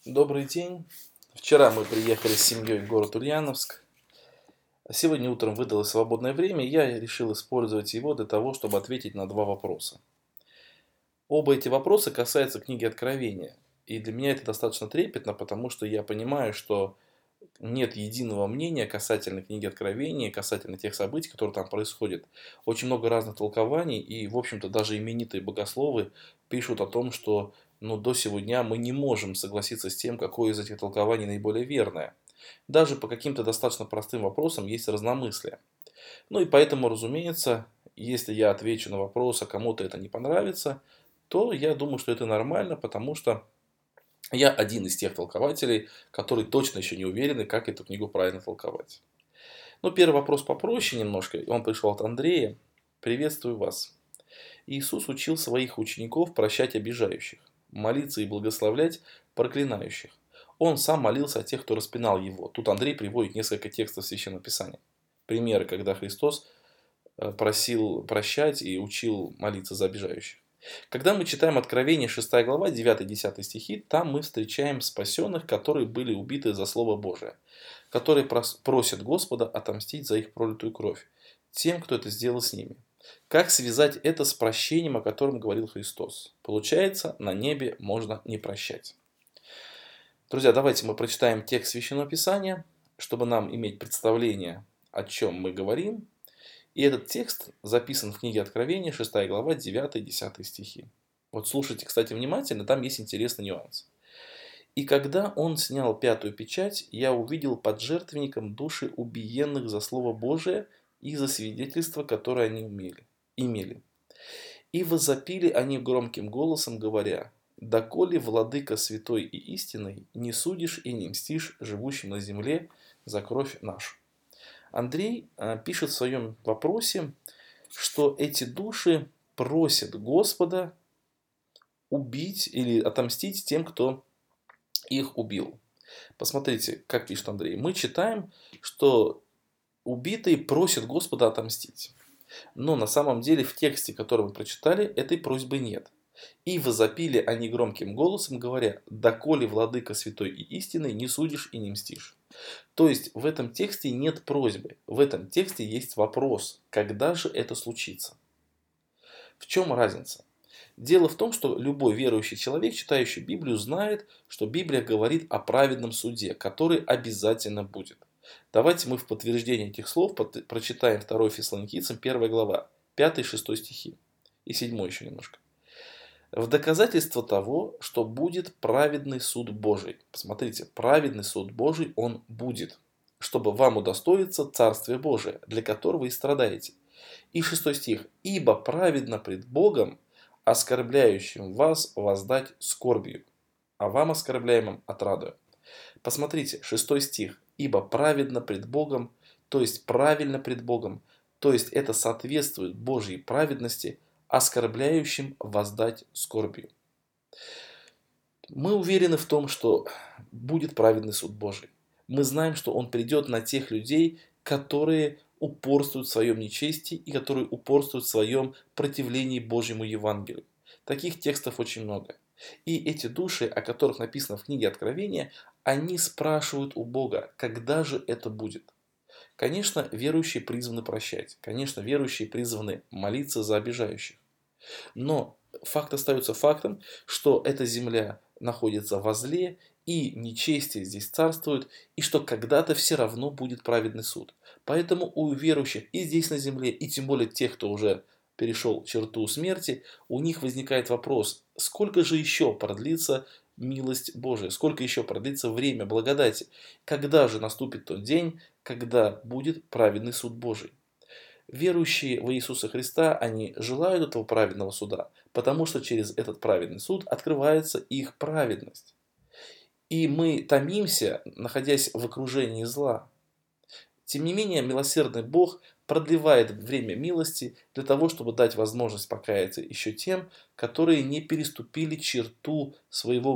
Добрый день. Вчера мы приехали с семьей в город Ульяновск. Сегодня утром выдалось свободное время, и я решил использовать его для того, чтобы ответить на два вопроса. Оба эти вопроса касаются книги Откровения. И для меня это достаточно трепетно, потому что я понимаю, что нет единого мнения касательно книги Откровения, касательно тех событий, которые там происходят. Очень много разных толкований, и, в общем-то, даже именитые богословы пишут о том, что до сего дня мы не можем согласиться с тем, какое из этих толкований наиболее верное. Даже по каким-то достаточно простым вопросам есть разномыслие. Ну и поэтому, разумеется, если я отвечу на вопрос, а кому-то это не понравится, то я думаю, что это нормально, потому что я один из тех толкователей, которые точно еще не уверены, как эту книгу правильно толковать. Ну, первый вопрос попроще немножко. Он пришел от Андрея. Приветствую вас. Иисус учил своих учеников прощать обижающих, молиться и благословлять проклинающих. Он сам молился о тех, кто распинал его. Тут Андрей приводит несколько текстов Священного Писания. Примеры, когда Христос просил прощать и учил молиться за обижающих. Когда мы читаем Откровение 6 глава, 9-10 стихи, там мы встречаем спасенных, которые были убиты за Слово Божие, которые просят Господа отомстить за их пролитую кровь, тем, кто это сделал с ними. Как связать это с прощением, о котором говорил Христос? Получается, на небе можно не прощать. Друзья, давайте мы прочитаем текст Священного Писания, чтобы нам иметь представление, о чем мы говорим. И этот текст записан в книге Откровения, 6 глава, 9-10 стихи. Вот слушайте, кстати, внимательно, там есть интересный нюанс. «И когда он снял пятую печать, я увидел под жертвенником души убиенных за Слово Божие и за свидетельство, которое они имели. И возопили они громким голосом, говоря: доколе, владыка святой и истинный, не судишь и не мстишь живущим на земле за кровь нашу». Андрей пишет в своем вопросе, что эти души просят Господа убить или отомстить тем, кто их убил. Посмотрите, как пишет Андрей. Мы читаем, что убитые просят Господа отомстить. Но на самом деле в тексте, который мы прочитали, этой просьбы нет. «И возопили они громким голосом, говоря: доколе, владыка святой и истинный, не судишь и не мстишь». То есть в этом тексте нет просьбы, в этом тексте есть вопрос, когда же это случится. В чем разница? Дело в том, что любой верующий человек, читающий Библию, знает, что Библия говорит о праведном суде, который обязательно будет. Давайте мы в подтверждение этих слов прочитаем 2 Фессалоникийцам 1 глава, 5-6 стихи и 7 еще немножко. В доказательство того, что будет праведный суд Божий. Посмотрите, праведный суд Божий, он будет, чтобы вам удостоиться Царствия Божия, для которого и страдаете. И 6 стих. «Ибо праведно пред Богом, оскорбляющим вас воздать скорбью, а вам, оскорбляемым, отрадою». Посмотрите, 6 стих. «Ибо праведно пред Богом», то есть правильно пред Богом, то есть это соответствует Божьей праведности, оскорбляющим воздать скорбью. Мы уверены в том, что будет праведный суд Божий. Мы знаем, что Он придет на тех людей, которые упорствуют в своем нечестии и которые упорствуют в своем противлении Божьему Евангелию. Таких текстов очень много. И эти души, о которых написано в книге Откровения, они спрашивают у Бога, когда же это будет. Конечно, верующие призваны прощать. Конечно, верующие призваны молиться за обижающих. Но факт остается фактом, что эта земля находится во зле, и нечестие здесь царствует, и что когда-то все равно будет праведный суд. Поэтому у верующих и здесь на земле, и тем более тех, кто уже перешел черту смерти, у них возникает вопрос, сколько же еще продлится милость Божия, сколько еще продлится время благодати, когда же наступит тот день, когда будет праведный суд Божий. Верующие в Иисуса Христа, они желают этого праведного суда, потому что через этот праведный суд открывается их праведность. И мы томимся, находясь в окружении зла. Тем не менее, милосердный Бог продлевает время милости для того, чтобы дать возможность покаяться еще тем, которые не переступили черту своего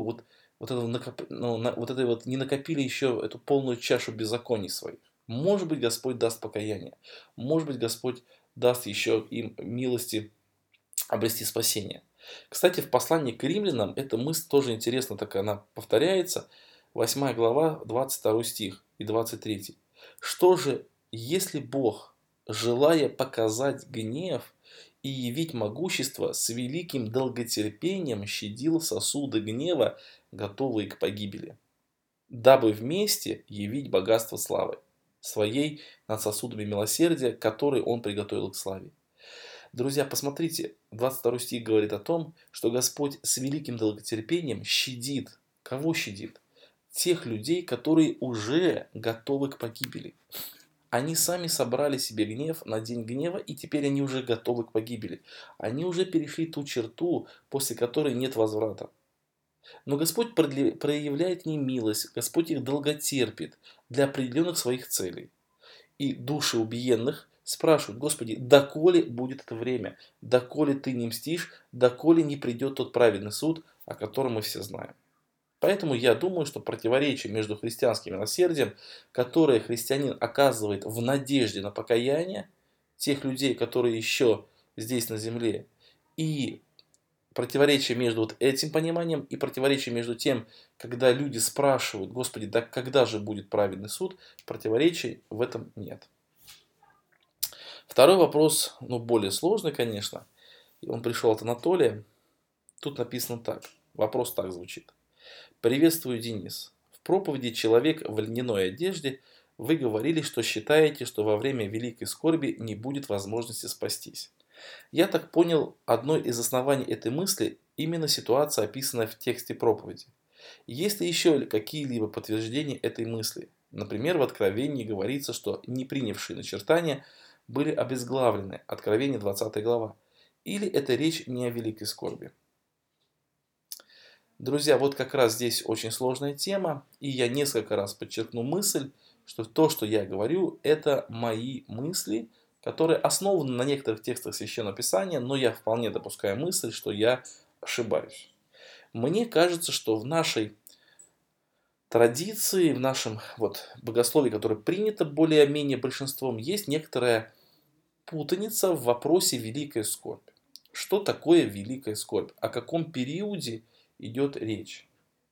не накопили еще эту полную чашу беззаконий своих. Может быть, Господь даст покаяние. Может быть, Господь даст еще им милости обрести спасение. Кстати, в послании к римлянам эта мысль тоже интересно, так она повторяется. 8 глава, 22 стих и 23. Что же, если Бог, желая показать гнев и явить могущество, с великим долготерпением щадил сосуды гнева, готовые к погибели, дабы вместе явить богатство славы своей над сосудами милосердия, которые Он приготовил к славе. Друзья, посмотрите, 22 стих говорит о том, что Господь с великим долготерпением щадит. Кого щадит? Тех людей, которые уже готовы к погибели. Они сами собрали себе гнев на день гнева, и теперь они уже готовы к погибели. Они уже перешли ту черту, после которой нет возврата. Но Господь проявляет не милость, Господь их долготерпит для определенных своих целей. И души убиенных спрашивают: Господи, доколе будет это время? Доколе ты не мстишь? Доколе не придет тот праведный суд, о котором мы все знаем? Поэтому я думаю, что противоречие между христианским милосердием, которое христианин оказывает в надежде на покаяние тех людей, которые еще здесь на земле, и противоречие между вот этим пониманием и противоречие между тем, когда люди спрашивают: Господи, да когда же будет праведный суд, противоречий в этом нет. Второй вопрос, более сложный, конечно. Он пришел от Анатолия. Тут написано так. Вопрос так звучит. Приветствую, Денис. В проповеди «Человек в льняной одежде» вы говорили, что считаете, что во время великой скорби не будет возможности спастись. Я так понял, одно из оснований этой мысли именно ситуация, описанная в тексте проповеди. Есть ли еще какие-либо подтверждения этой мысли? Например, в Откровении говорится, что не принявшие начертания были обезглавлены. Откровение 20 глава. Или это речь не о великой скорби? Друзья, вот как раз здесь очень сложная тема. И я несколько раз подчеркну мысль, что то, что я говорю, это мои мысли, которые основаны на некоторых текстах Священного Писания, но я вполне допускаю мысль, что я ошибаюсь. Мне кажется, что в нашей традиции, в нашем богословии, которое принято более-менее большинством, есть некоторая путаница в вопросе великой скорби. Что такое великая скорбь? О каком периоде идет речь?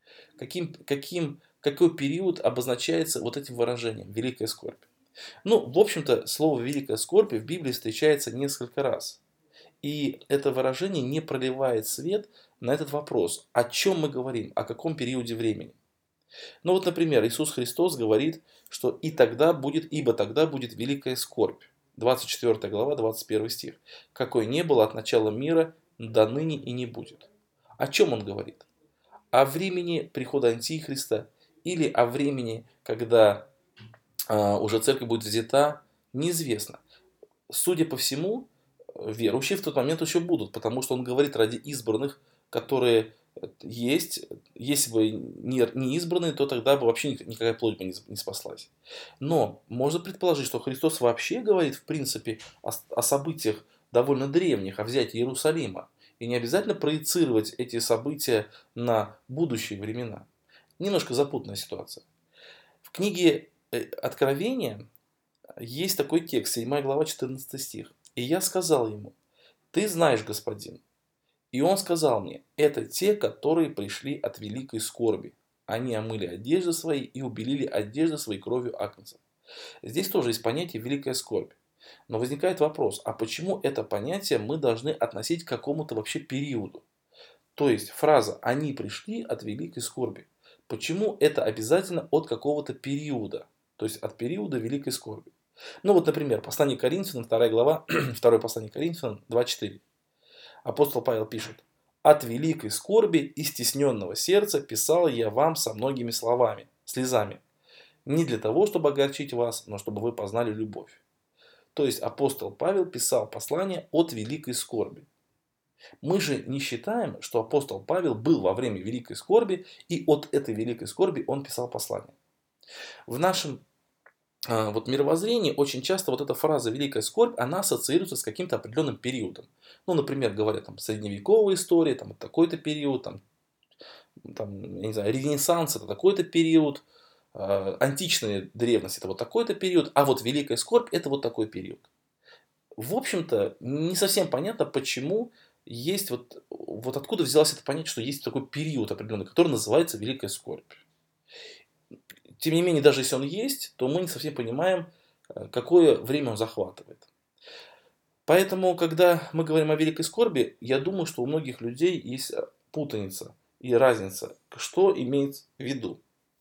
Какой период обозначается вот этим выражением «великая скорбь»? В общем-то, слово «великая скорбь» в Библии встречается несколько раз. И это выражение не проливает свет на этот вопрос. О чем мы говорим? О каком периоде времени? Например, Иисус Христос говорит, что ибо тогда будет великая скорбь. 24 глава, 21 стих. Какой не было от начала мира, до ныне и не будет. О чем он говорит? О времени прихода Антихриста или о времени, когда уже церковь будет взята, неизвестно. Судя по всему, верующие в тот момент еще будут, потому что он говорит ради избранных, которые есть. Если бы не избранные, то тогда бы вообще никакая плоть бы не спаслась. Но можно предположить, что Христос вообще говорит, в принципе, о событиях довольно древних, о взятии Иерусалима. И не обязательно проецировать эти события на будущие времена. Немножко запутанная ситуация. В книге Откровения есть такой текст, 7 глава, 14 стих. «И я сказал ему: ты знаешь, господин». И он сказал мне: это те, которые пришли от великой скорби. Они омыли одежды свои и убелили одежды своей кровью агнца. Здесь тоже есть понятие великая скорбь. Но возникает вопрос, а почему это понятие мы должны относить к какому-то вообще периоду? То есть фраза «они пришли от великой скорби». Почему это обязательно от какого-то периода? То есть от периода великой скорби. Например, послание к Коринфянам, 2 глава, 2 послание к Коринфянам, 2:4. Апостол Павел пишет: «От великой скорби и стесненного сердца писал я вам со многими слезами, не для того, чтобы огорчить вас, но чтобы вы познали любовь». То есть апостол Павел писал послание от великой скорби. Мы же не считаем, что апостол Павел был во время великой скорби, и от этой великой скорби он писал послание. В нашем мировоззрении очень часто вот эта фраза «великая скорбь», она ассоциируется с каким-то определенным периодом. Например, говорят, средневековая история, такой-то период, я не знаю, Ренессанс это такой-то период, античная древность это вот такой-то период, а вот великая скорбь это вот такой период. В общем-то, не совсем понятно, почему есть вот откуда взялось это понятие, что есть такой период определенный, который называется Великая Скорбь. Тем не менее, даже если он есть, то мы не совсем понимаем, какое время он захватывает. Поэтому, когда мы говорим о Великой Скорби, я думаю, что у многих людей есть путаница и разница, что имеется в виду.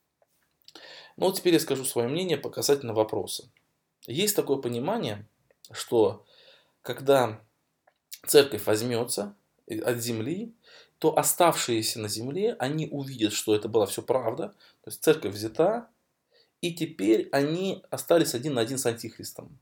Ну вот теперь я скажу свое мнение по касательно вопроса. Есть такое понимание, что когда церковь возьмется от земли, то оставшиеся на земле, они увидят, что это была все правда. То есть церковь взята, и теперь они остались один на один с Антихристом.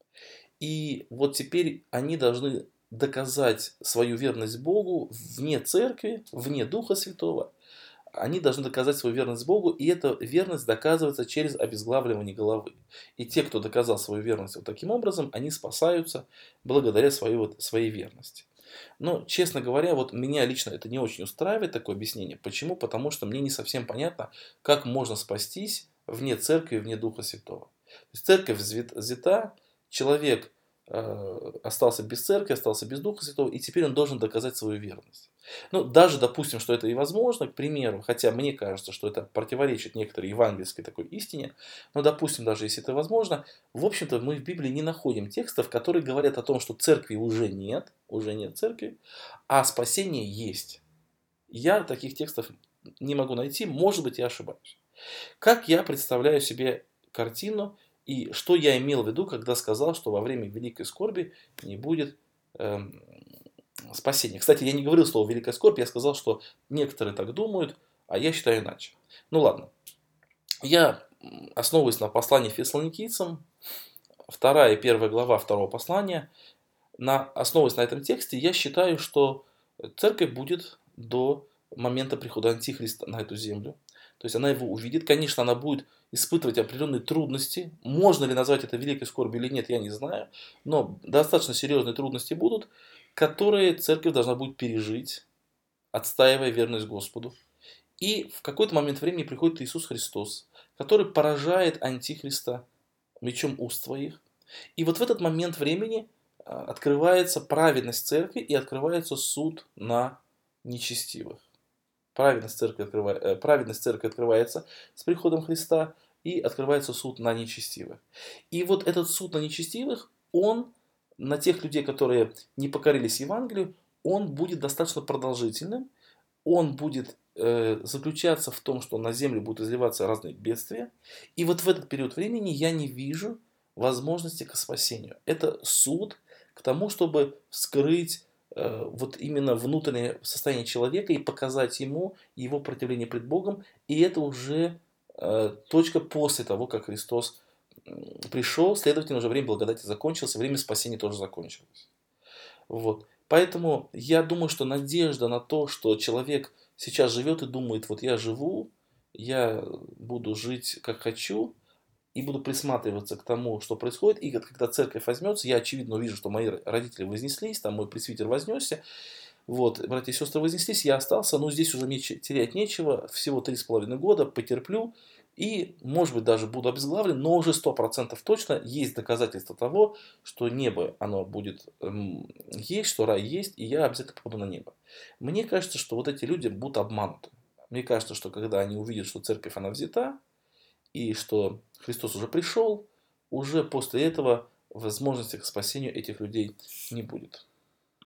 И вот теперь они должны доказать свою верность Богу вне церкви, вне Духа Святого. Они должны доказать свою верность Богу, и эта верность доказывается через обезглавливание головы. И те, кто доказал свою верность вот таким образом, они спасаются благодаря своей верности. Но, честно говоря, вот меня лично это не очень устраивает, такое объяснение. Почему? Потому что мне не совсем понятно, как можно спастись вне церкви, вне Духа Святого. То есть церковь взята, человек остался без церкви, остался без Духа Святого, и теперь он должен доказать свою верность. Ну, даже допустим, что это и возможно, к примеру, хотя мне кажется, что это противоречит некоторой евангельской такой истине, но допустим, даже если это возможно, в общем-то мы в Библии не находим текстов, которые говорят о том, что церкви уже нет церкви, а спасение есть. Я таких текстов не могу найти, может быть, я ошибаюсь. Как я представляю себе картину и что я имел в виду, когда сказал, что во время великой скорби не будет спасения. Кстати, я не говорил слово «великая скорбь», я сказал, что некоторые так думают, а я считаю иначе. Ну ладно. Я основываюсь на послании фессалоникийцам, 2 и 1 глава 2 послания. Основываясь на этом тексте, я считаю, что церковь будет до момента прихода Антихриста на эту землю. То есть она его увидит. Конечно, она будет испытывать определенные трудности. Можно ли назвать это великой скорбью или нет, я не знаю. Но достаточно серьезные трудности будут, которые церковь должна будет пережить, отстаивая верность Господу. И в какой-то момент времени приходит Иисус Христос, который поражает Антихриста мечом уст своих. И вот в этот момент времени открывается праведность церкви и открывается суд на нечестивых. Праведность церкви открывается с приходом Христа и открывается суд на нечестивых. И вот этот суд на нечестивых, он на тех людей, которые не покорились Евангелию, он будет достаточно продолжительным, он будет заключаться в том, что на землю будут изливаться разные бедствия. И вот в этот период времени я не вижу возможности к спасению. Это суд к тому, чтобы вскрыть вот именно внутреннее состояние человека и показать ему его противление пред Богом. И это уже точка после того, как Христос пришел, следовательно, уже время благодати закончилось, время спасения тоже закончилось. Вот. Поэтому я думаю, что надежда на то, что человек сейчас живет и думает, вот я живу, я буду жить как хочу, и буду присматриваться к тому, что происходит. И когда церковь возьмется, я очевидно увижу, что мои родители вознеслись, там мой пресвитер вознесся, вот, братья и сестры вознеслись, я остался, но здесь уже мне терять нечего, всего 3,5 года, потерплю, и, может быть, даже буду обезглавлен, но уже 100% точно есть доказательства того, что небо, оно будет есть, что рай есть, и я обязательно попаду на небо. Мне кажется, что вот эти люди будут обмануты. Мне кажется, что когда они увидят, что церковь, она взята, и что Христос уже пришел, уже после этого возможности к спасению этих людей не будет.